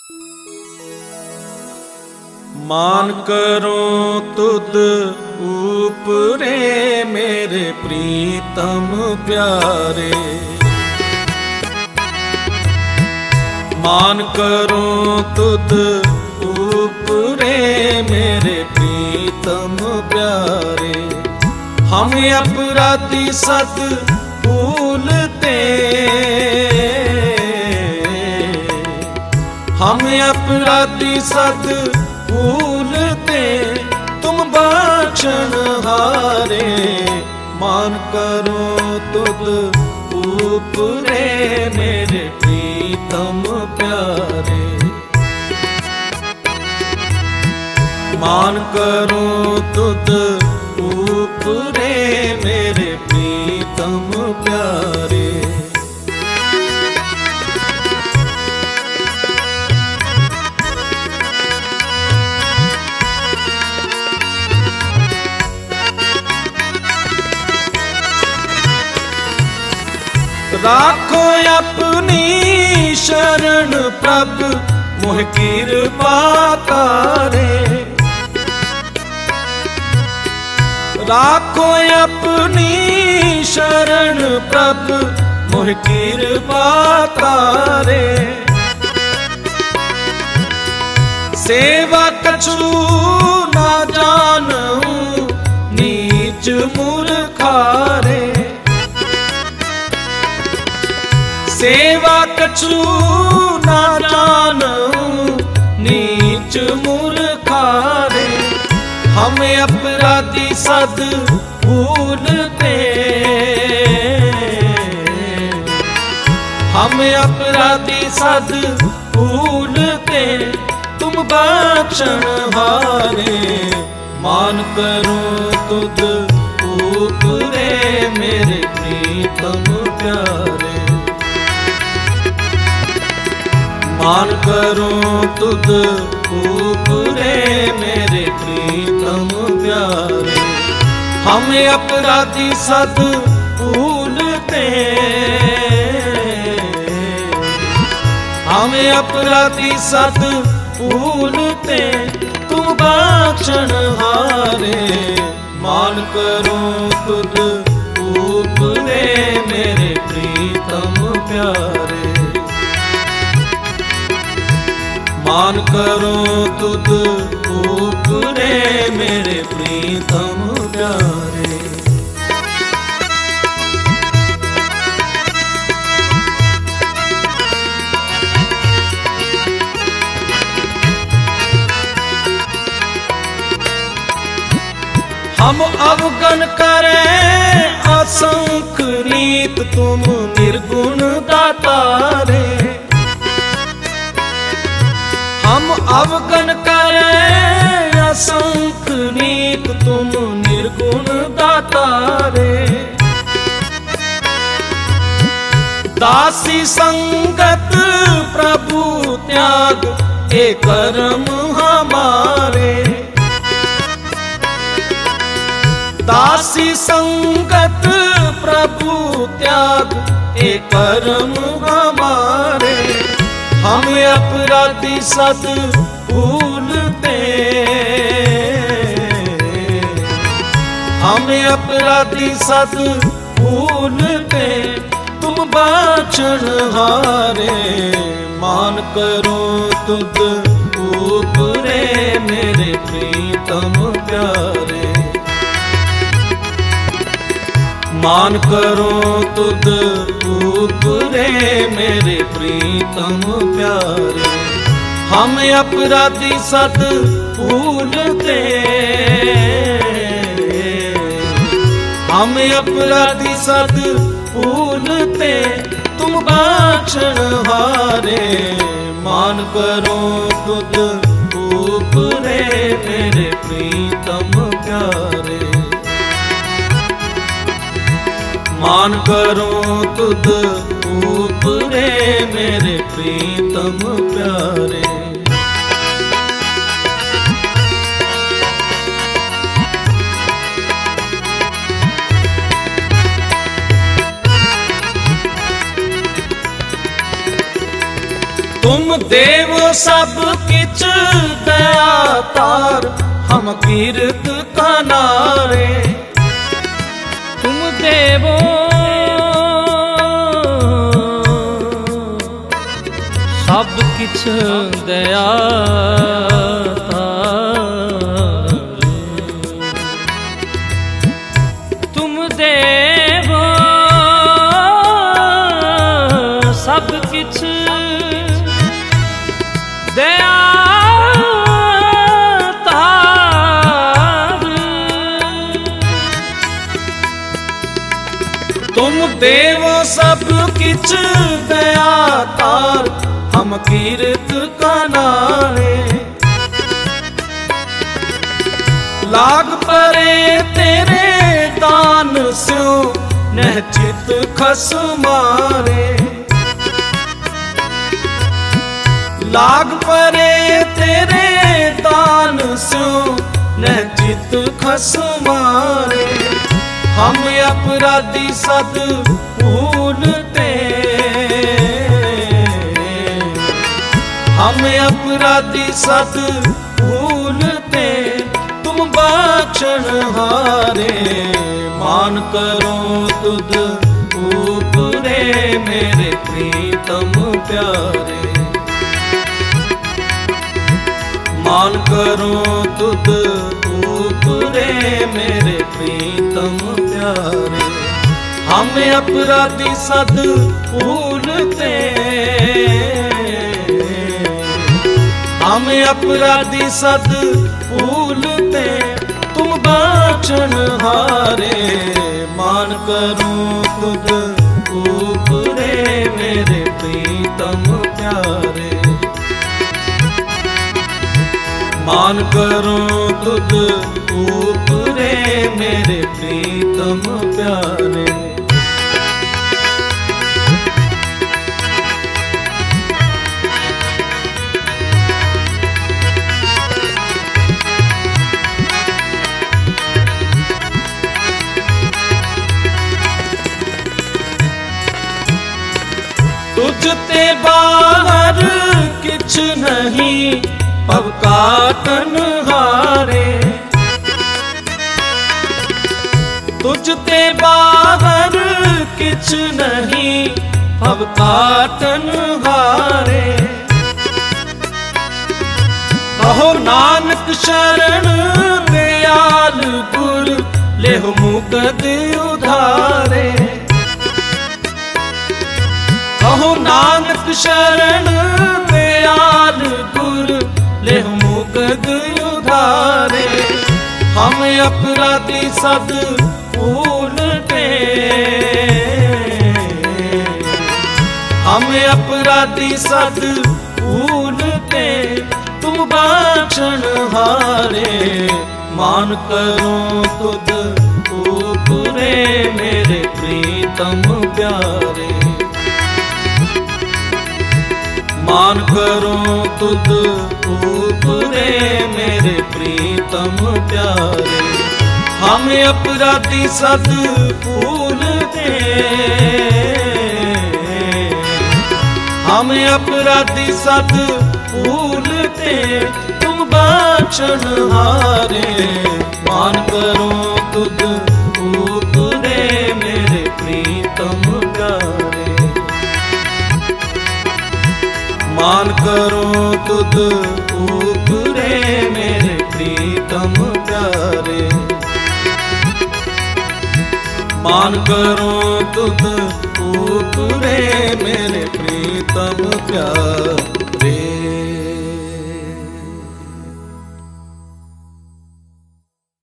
मान करो तुद ऊपरे मेरे प्रीतम प्यारे। मान करो तुद ऊपरे मेरे प्रीतम प्यारे। हम अपराधी सत भूलते, हम अपराधी सत भूलते, तुम बख्शनहारे। मान करो तुद ऊपरे मेरे प्रीतम प्यारे। मान करो तुद ऊपरे मेरे प्रीतम प्यारे। राखो अपनी शरण प्रभु मोह कृपा तारे। राखो अपनी शरण प्रभु मोह कृपा तारे। सेवा कछु ना जानूं नीच मूर्खारे। सेवा कछु ना जानूं नीच मूर्खारे। हम अपराधी सद भूलते, हम अपराधी सद भूलते, तुम बख्शनहारे। मान करो तुद ऊपरे मेरे प्रीतम प्यारे। मान करो तुद ऊपरे मेरे प्रीतम प्यारे। हम अपराधी सद भूलते, हम अपराधी सद भूलते, तुम बख्शनहारे। मान करो तुद ऊपरे मेरे प्रीतम प्यारे। मान करो तुद ऊपरे मेरे प्रीतम प्यारे। हम अवगन करें असंख्य नीत, तुम निर्गुण दातारे। हम अवगन करें असंख्य नीत, तुम निर्गुण दातारे। दासी संगत प्रभु त्याग ए कर्म हमारे। दासी संगत प्रभु त्याग ए कर्म हमारे। हम अपराधी सद भूलते, हम अपराधी सद भूलते, तुम बख्शनहारे। मान करो तुद ऊपरे मेरे प्रीतम प्यारे। मान करो तुद ऊपरे मेरे प्रीतम प्यारे। हम अपराधी सद भूलते, हम अपराधी सद भूलते, तुम बख्शनहारे। मान करो तुद ऊपरे मेरे प्रीतम प्यारे। मान करो तुद ऊपरे मेरे प्रीतम प्यारे। तुम देव सब किच दयातार, हम कीर्त कनारे। तुम देवो सब किछ दयातार, तुम देवो सब किछ दयातार, तुम देव सब किछ दयातार, हम कीर्त कनारे। लाग परे तेरे दान स्यो, नहचित खसमारे। लाग परे तेरे दान स्यो, नहचित खसमारे। हम अपराधी सद भूलते, हम अपराधी सद भूलते, तुम बख्शण हारे। मान करो तुद ऊपरे मेरे प्रीतम प्यारे। मान करो तुद ऊपरे मेरे प्रीतम प्यारे। हम अपराधी सद भूलते, हम अपराधी सद भूलते, तुम बख्शण हारे। मान करूं तुद ऊपरे मेरे प्रीतम प्यारे। मान करूं तुद ऊपरे मेरे प्रीतम प्यारे। तुझते बाहर किछ नहीं, पव काटन हारे। तुझते बाहर किछ नहीं, पव काटन हारे। कहो नानक शरण दयाल गुर, लेहो मुकद उधारे। कहो नानक शरण दयाल गुर, लेहो मुकद उधारे। हम अपराधी सद भूलते, हम अपराधी सद भूलते, तुम बख्शण हारे। मान करो तुद ऊपरे मेरे प्रीतम प्यारे। मान करो तुद ऊपरे मेरे प्रीतम प्यारे। हम अपराधी सद भूलते, हम अपराधी सद भूलते, तुम बख्शण हारे। मान करो तुद ऊपरे मेरे प्रीतम प्यारे। मान करो तुद ऊपरे मेरे प्रीतम प्यारे। मान करो तुद ऊपरे मेरे प्रीतम प्यारे।